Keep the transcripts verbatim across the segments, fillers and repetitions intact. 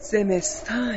زمستان.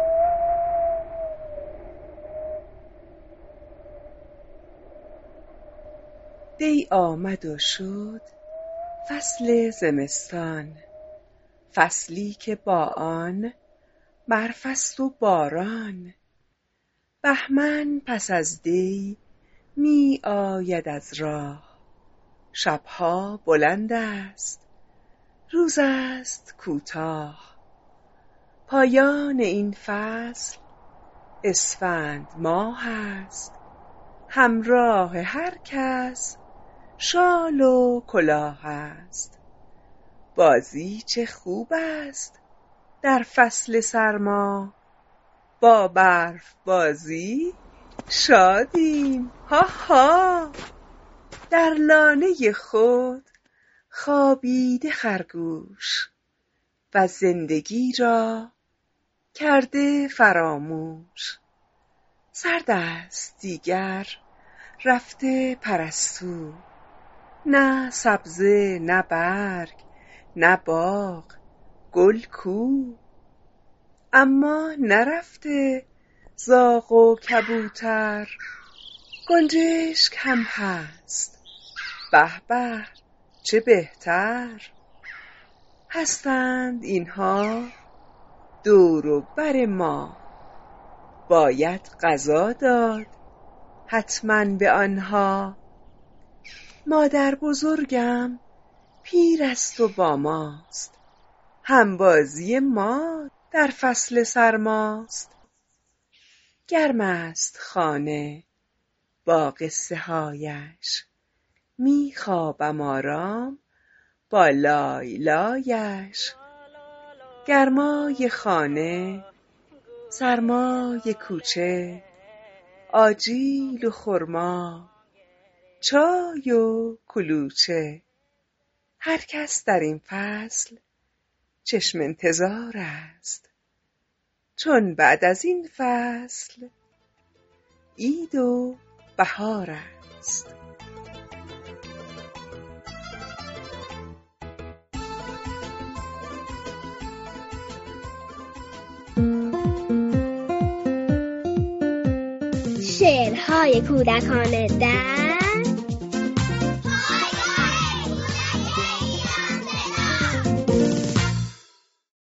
دی آمد و شد فصل زمستان، فصلی که با آن برف است و باران. بهمن پس از دی می آید از راه، شبها بلند است روز است کوتاه. پایان این فصل اسفند ماه است، همراه هر کس شال و کلاه است. بازی چه خوب است در فصل سرما، با برف بازی شادیم ها ها. در لانه خود خوابیده خرگوش، و زندگی را کرده فراموش. سرد است دیگر رفته پرستو، نه سبزه نه برگ نه باغ گل کو. اما نرفته زاغ و کبوتر، گنجشک هم هست به به چه بهتر. هستند اینها دور و بر ما، باید غذا داد حتما به آنها. مادر بزرگم پیر است و با ماست، همبازی ما در فصل سرماست. گرم است خانه با قصه هایش، می خوابم آرام با لای لایش. گرمای خانه سرمای کوچه، آجیل و خرما چای و کلوچه. هر کس در این فصل چشم انتظار است، چون بعد از این فصل عید و بهار است. شعرهای کودکانه در